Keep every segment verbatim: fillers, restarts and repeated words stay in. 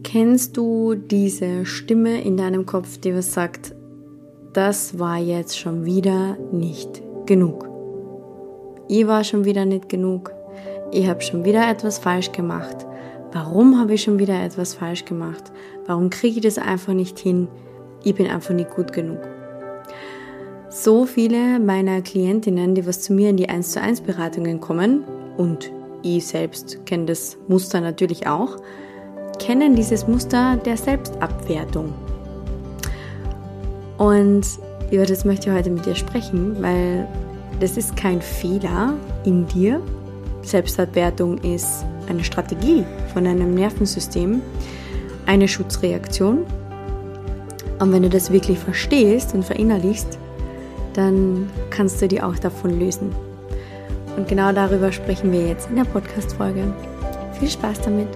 Kennst du diese Stimme in deinem Kopf, die was sagt, das war jetzt schon wieder nicht genug? Ich war schon wieder nicht genug. Ich habe schon wieder etwas falsch gemacht. Warum habe ich schon wieder etwas falsch gemacht? Warum kriege ich das einfach nicht hin? Ich bin einfach nicht gut genug. So viele meiner Klientinnen, die was zu mir in die eins zu eins Beratungen kommen, und ich selbst kenne das Muster natürlich auch, kennen dieses Muster der Selbstabwertung. Und über das möchte ich heute mit dir sprechen, weil das ist kein Fehler in dir. Selbstabwertung ist eine Strategie von deinem Nervensystem, eine Schutzreaktion. Und wenn du das wirklich verstehst und verinnerlichst, dann kannst du dich auch davon lösen. Und genau darüber sprechen wir jetzt in der Podcast-Folge. Viel Spaß damit!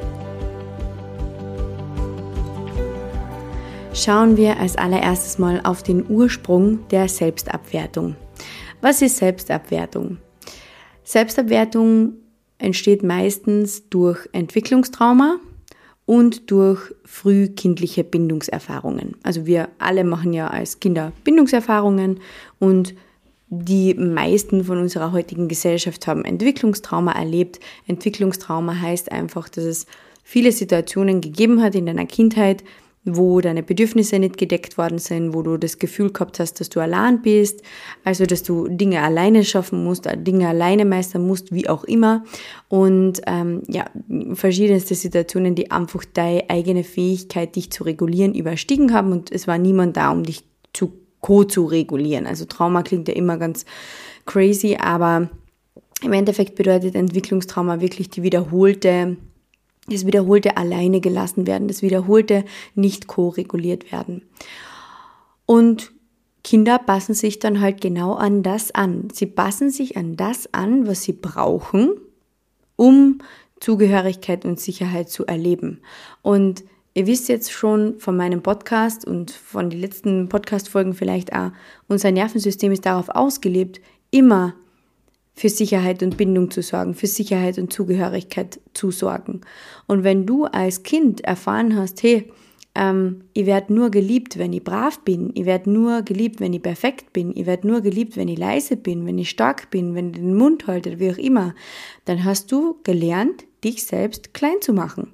Schauen wir als allererstes mal auf den Ursprung der Selbstabwertung. Was ist Selbstabwertung? Selbstabwertung entsteht meistens durch Entwicklungstrauma und durch frühkindliche Bindungserfahrungen. Also wir alle machen ja als Kinder Bindungserfahrungen und die meisten von unserer heutigen Gesellschaft haben Entwicklungstrauma erlebt. Entwicklungstrauma heißt einfach, dass es viele Situationen gegeben hat in deiner Kindheit, wo deine Bedürfnisse nicht gedeckt worden sind, wo du das Gefühl gehabt hast, dass du allein bist, also dass du Dinge alleine schaffen musst, Dinge alleine meistern musst, wie auch immer. Und ähm, ja, verschiedenste Situationen, die einfach deine eigene Fähigkeit, dich zu regulieren, überstiegen haben und es war niemand da, um dich zu co-zu-regulieren. Also Trauma klingt ja immer ganz crazy, aber im Endeffekt bedeutet Entwicklungstrauma wirklich die wiederholte Das wiederholte alleine gelassen werden, das wiederholte nicht co-reguliert werden. Und Kinder passen sich dann halt genau an das an. Sie passen sich an das an, was sie brauchen, um Zugehörigkeit und Sicherheit zu erleben. Und ihr wisst jetzt schon von meinem Podcast und von den letzten Podcast-Folgen vielleicht auch, unser Nervensystem ist darauf ausgelegt, immer für Sicherheit und Bindung zu sorgen, für Sicherheit und Zugehörigkeit zu sorgen. Und wenn du als Kind erfahren hast, hey, ähm, ich werde nur geliebt, wenn ich brav bin, ich werde nur geliebt, wenn ich perfekt bin, ich werde nur geliebt, wenn ich leise bin, wenn ich stark bin, wenn ich den Mund halte, wie auch immer, dann hast du gelernt, dich selbst klein zu machen.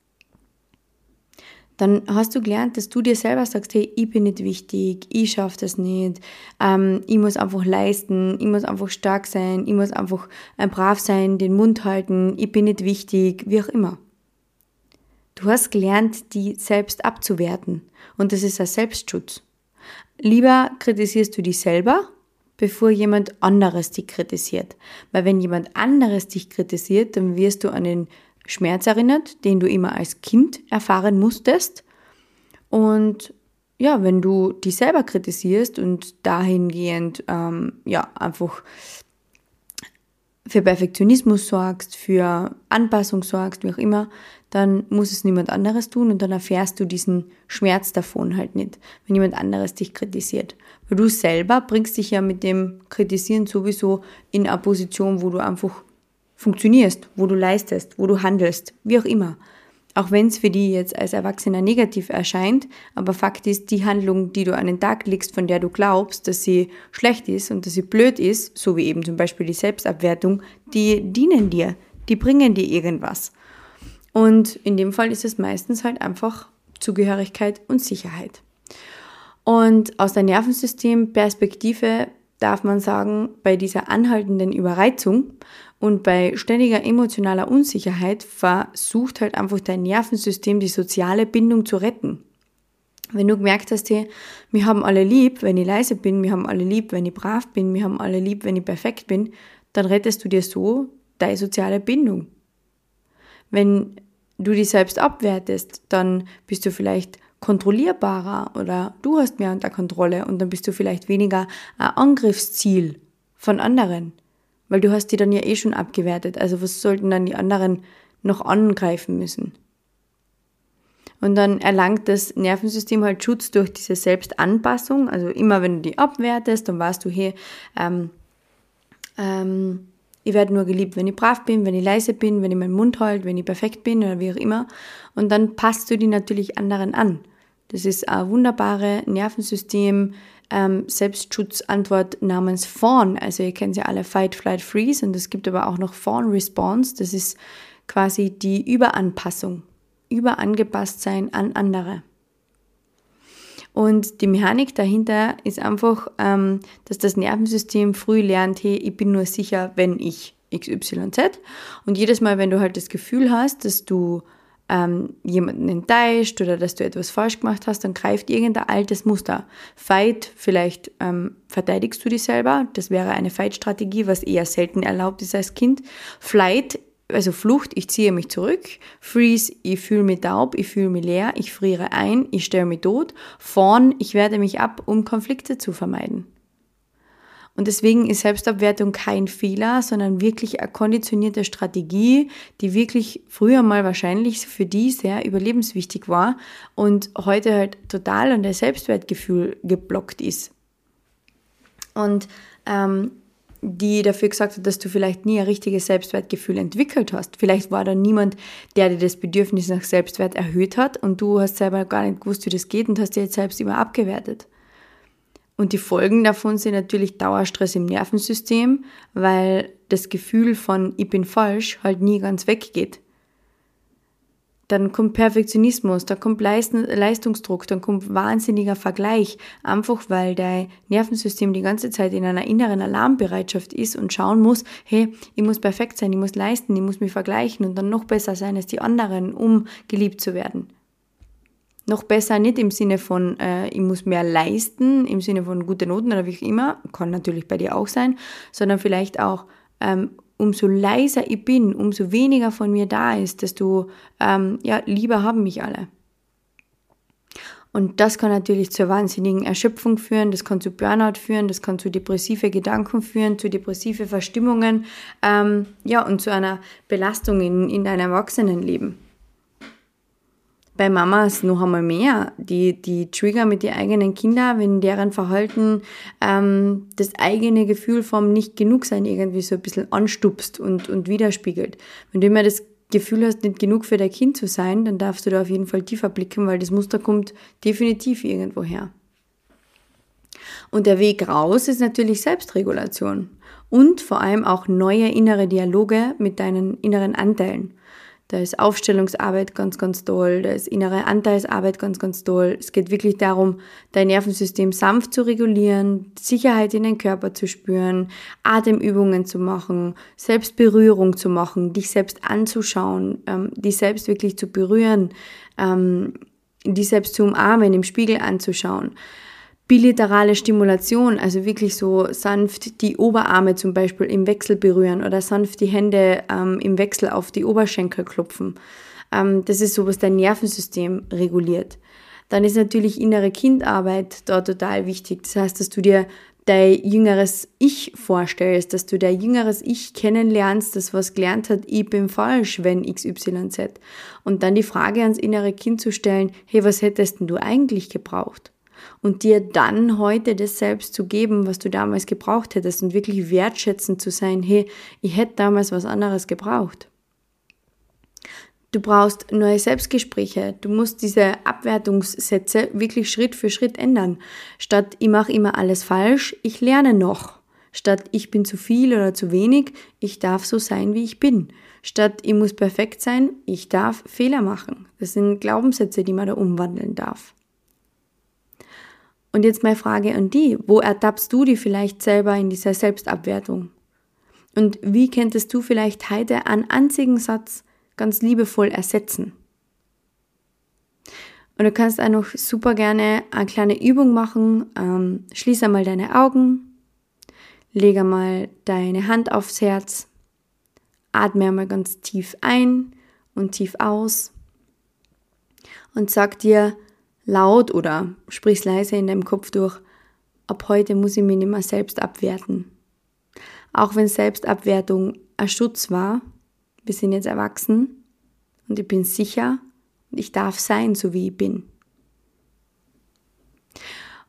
Dann hast du gelernt, dass du dir selber sagst, hey, ich bin nicht wichtig, ich schaffe das nicht, ähm, ich muss einfach leisten, ich muss einfach stark sein, ich muss einfach äh, brav sein, den Mund halten, ich bin nicht wichtig, wie auch immer. Du hast gelernt, die selbst abzuwerten und das ist ein Selbstschutz. Lieber kritisierst du dich selber, bevor jemand anderes dich kritisiert. Weil wenn jemand anderes dich kritisiert, dann wirst du an den Schmerz erinnert, den du immer als Kind erfahren musstest. Und ja, wenn du dich selber kritisierst und dahingehend ähm, ja einfach für Perfektionismus sorgst, für Anpassung sorgst, wie auch immer, dann muss es niemand anderes tun und dann erfährst du diesen Schmerz davon halt nicht, wenn jemand anderes dich kritisiert. Weil du selber bringst dich ja mit dem Kritisieren sowieso in eine Position, wo du einfach funktionierst, wo du leistest, wo du handelst, wie auch immer. Auch wenn es für die jetzt als Erwachsener negativ erscheint, aber Fakt ist, die Handlung, die du an den Tag legst, von der du glaubst, dass sie schlecht ist und dass sie blöd ist, so wie eben zum Beispiel die Selbstabwertung, die dienen dir, die bringen dir irgendwas. Und in dem Fall ist es meistens halt einfach Zugehörigkeit und Sicherheit. Und aus der Nervensystemperspektive darf man sagen, bei dieser anhaltenden Überreizung und bei ständiger emotionaler Unsicherheit versucht halt einfach dein Nervensystem die soziale Bindung zu retten. Wenn du gemerkt hast, hey, wir haben alle lieb, wenn ich leise bin, wir haben alle lieb, wenn ich brav bin, wir haben alle lieb, wenn ich perfekt bin, dann rettest du dir so deine soziale Bindung. Wenn du dich selbst abwertest, dann bist du vielleicht kontrollierbarer oder du hast mehr unter Kontrolle und dann bist du vielleicht weniger ein Angriffsziel von anderen, weil du hast die dann ja eh schon abgewertet. Also was sollten dann die anderen noch angreifen müssen? Und dann erlangt das Nervensystem halt Schutz durch diese Selbstanpassung. Also immer wenn du die abwertest, dann weißt du, hey, ähm, ähm, Ich werde nur geliebt, wenn ich brav bin, wenn ich leise bin, wenn ich meinen Mund halte, wenn ich perfekt bin oder wie auch immer. Und dann passt du die natürlich anderen an. Das ist eine wunderbare Nervensystem, ähm, Selbstschutzantwort namens Fawn. Also ihr kennt ja alle Fight, Flight, Freeze und es gibt aber auch noch Fawn Response. Das ist quasi die Überanpassung, Überangepasstsein an andere. Und die Mechanik dahinter ist einfach, ähm, dass das Nervensystem früh lernt, hey, ich bin nur sicher, wenn ich X Y Z. Und jedes Mal, wenn du halt das Gefühl hast, dass du ähm, jemanden enttäuscht oder dass du etwas falsch gemacht hast, dann greift irgendein altes Muster. Fight, vielleicht ähm, verteidigst du dich selber. Das wäre eine Fight-Strategie, was eher selten erlaubt ist als Kind. Flight, also Flucht, ich ziehe mich zurück. Freeze, ich fühle mich taub, ich fühle mich leer, ich friere ein, ich stelle mich tot. Fawn, ich werde mich ab, um Konflikte zu vermeiden. Und deswegen ist Selbstabwertung kein Fehler, sondern wirklich eine konditionierte Strategie, die wirklich früher mal wahrscheinlich für die sehr überlebenswichtig war und heute halt total an der Selbstwertgefühl geblockt ist. Und ähm, die dafür gesagt hat, dass du vielleicht nie ein richtiges Selbstwertgefühl entwickelt hast. Vielleicht war da niemand, der dir das Bedürfnis nach Selbstwert erhöht hat und du hast selber gar nicht gewusst, wie das geht und hast dir jetzt selbst immer abgewertet. Und die Folgen davon sind natürlich Dauerstress im Nervensystem, weil das Gefühl von ich bin falsch halt nie ganz weggeht. Dann kommt Perfektionismus, dann kommt Leistungsdruck, dann kommt wahnsinniger Vergleich, einfach weil dein Nervensystem die ganze Zeit in einer inneren Alarmbereitschaft ist und schauen muss, hey, ich muss perfekt sein, ich muss leisten, ich muss mich vergleichen und dann noch besser sein als die anderen, um geliebt zu werden. Noch besser nicht im Sinne von, äh, ich muss mehr leisten, im Sinne von gute Noten oder wie auch immer, kann natürlich bei dir auch sein, sondern vielleicht auch, ähm, umso leiser ich bin, umso weniger von mir da ist, desto ähm, ja, lieber haben mich alle. Und das kann natürlich zur wahnsinnigen Erschöpfung führen, das kann zu Burnout führen, das kann zu depressive Gedanken führen, zu depressive Verstimmungen, ähm, ja, und zu einer Belastung in, in deinem Erwachsenenleben. Bei Mamas noch einmal mehr, die, die trigger mit den eigenen Kindern, wenn deren Verhalten ähm, das eigene Gefühl vom Nicht-Genug-Sein irgendwie so ein bisschen anstupst und, und widerspiegelt. Wenn du immer das Gefühl hast, nicht genug für dein Kind zu sein, dann darfst du da auf jeden Fall tiefer blicken, weil das Muster kommt definitiv irgendwo her. Und der Weg raus ist natürlich Selbstregulation und vor allem auch neue innere Dialoge mit deinen inneren Anteilen. Da ist Aufstellungsarbeit ganz, ganz toll, da ist innere Anteilsarbeit ganz, ganz toll. Es geht wirklich darum, dein Nervensystem sanft zu regulieren, Sicherheit in den Körper zu spüren, Atemübungen zu machen, Selbstberührung zu machen, dich selbst anzuschauen, ähm, dich selbst wirklich zu berühren, ähm, dich selbst zu umarmen, im Spiegel anzuschauen. Bilaterale Stimulation, also wirklich so sanft die Oberarme zum Beispiel im Wechsel berühren oder sanft die Hände ähm, im Wechsel auf die Oberschenkel klopfen. Ähm, das ist so, was dein Nervensystem reguliert. Dann ist natürlich innere Kindarbeit da total wichtig. Das heißt, dass du dir dein jüngeres Ich vorstellst, dass du dein jüngeres Ich kennenlernst, das was gelernt hat, ich bin falsch, wenn X Y Z. Und dann die Frage ans innere Kind zu stellen, hey, was hättest denn du eigentlich gebraucht? Und dir dann heute das selbst zu geben, was du damals gebraucht hättest und wirklich wertschätzend zu sein, hey, ich hätte damals was anderes gebraucht. Du brauchst neue Selbstgespräche, du musst diese Abwertungssätze wirklich Schritt für Schritt ändern. Statt ich mache immer alles falsch, ich lerne noch. Statt ich bin zu viel oder zu wenig, ich darf so sein, wie ich bin. Statt ich muss perfekt sein, ich darf Fehler machen. Das sind Glaubenssätze, die man da umwandeln darf. Und jetzt meine Frage an die, wo ertappst du dich vielleicht selber in dieser Selbstabwertung? Und wie könntest du vielleicht heute einen einzigen Satz ganz liebevoll ersetzen? Und du kannst auch noch super gerne eine kleine Übung machen. Ähm, schließ einmal deine Augen, leg einmal deine Hand aufs Herz, atme einmal ganz tief ein und tief aus und sag dir, laut oder sprich's leise in deinem Kopf durch, ab heute muss ich mich nicht mehr selbst abwerten. Auch wenn Selbstabwertung ein Schutz war, wir sind jetzt erwachsen und ich bin sicher und ich darf sein, so wie ich bin.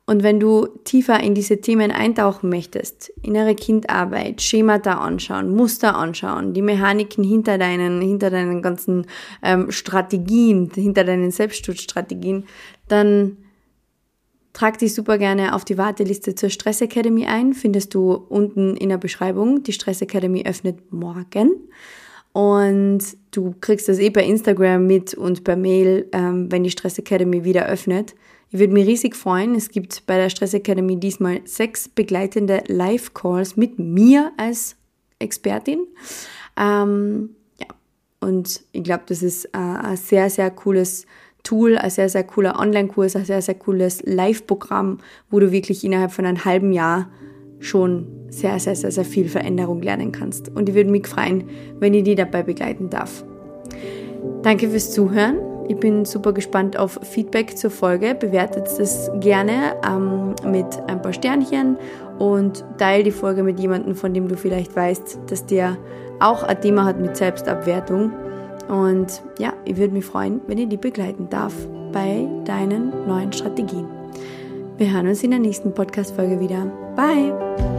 Und wenn du tiefer in diese Themen eintauchen möchtest, innere Kindarbeit, Schemata anschauen, Muster anschauen, die Mechaniken hinter deinen, hinter deinen ganzen ähm, Strategien, hinter deinen Selbstschutzstrategien, dann trag dich super gerne auf die Warteliste zur Stress Academy ein. Findest du unten in der Beschreibung. Die Stress Academy öffnet morgen. Und du kriegst das eh per Instagram mit und per Mail, ähm, wenn die Stress Academy wieder öffnet. Ich würde mich riesig freuen. Es gibt bei der Stress Academy diesmal sechs begleitende Live-Calls mit mir als Expertin. Ähm, ja. Und ich glaube, das ist äh, ein sehr, sehr cooles Tool, ein sehr, sehr cooler Online-Kurs, ein sehr, sehr cooles Live-Programm, wo du wirklich innerhalb von einem halben Jahr schon sehr, sehr, sehr, sehr viel Veränderung lernen kannst. Und ich würde mich freuen, wenn ich dich dabei begleiten darf. Danke fürs Zuhören. Ich bin super gespannt auf Feedback zur Folge. Bewertet es gerne ähm, mit ein paar Sternchen und teile die Folge mit jemandem, von dem du vielleicht weißt, dass der auch ein Thema hat mit Selbstabwertung. Und ja, ich würde mich freuen, wenn ich dich begleiten darf bei deinen neuen Strategien. Wir hören uns in der nächsten Podcast-Folge wieder. Bye!